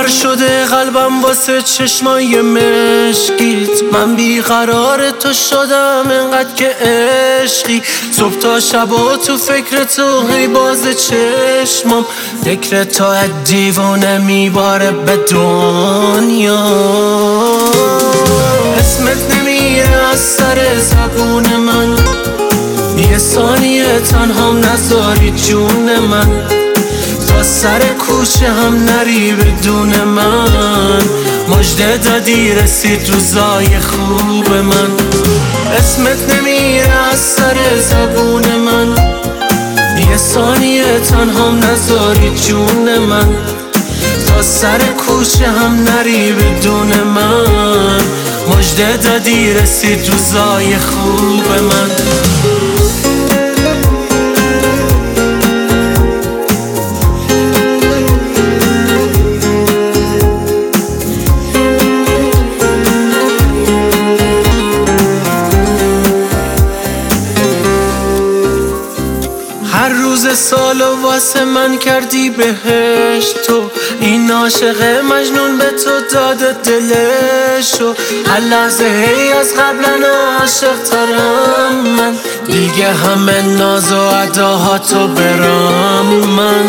خر شده قلبم واسه چشمای مشکیت. من بیقرار تو شدم انقدر که عشقی. صبح تا شبا تو فکر تو هی باز چشمم. فکر تو دیوانه میباره به دنیا. اسمت نمیره از سر زبون من. یه ثانیه تنهام نذاری جون من. تا سر کوچه هم نری بدون من. مژده دادی رسید روزای خوب من. اسمت نمیره از سر زبون من. یه ثانیه تنهام نذاری جون من. تا سر کوچه هم نری بدون من. مژده دادی رسید روزای خوب من. هر روز سالو واسه من کردی بهشت تو. این عاشق مجنون به تو داده دلشو. هر لحظه هی از قبلا عاشق ترم من. دیگه همه ناز و اداهاتو برام من.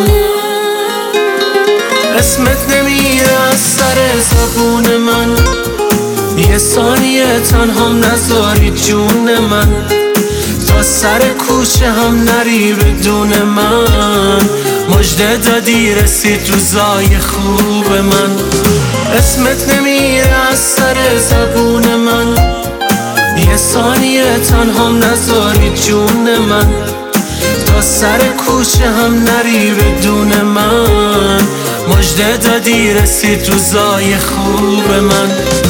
اسمت نمیره از سر زبون من. یه ثانیه تنهام نذاری جون من. تا سر کوچه هم نری بدون من. مژده دادی رسید روزای خوب من. اسمت نمیره از سر زبون من. یه ثانیه تنهام نذاری جون من. تا سر کوچه هم نری بدون من. مژده دادی رسید روزای خوب من.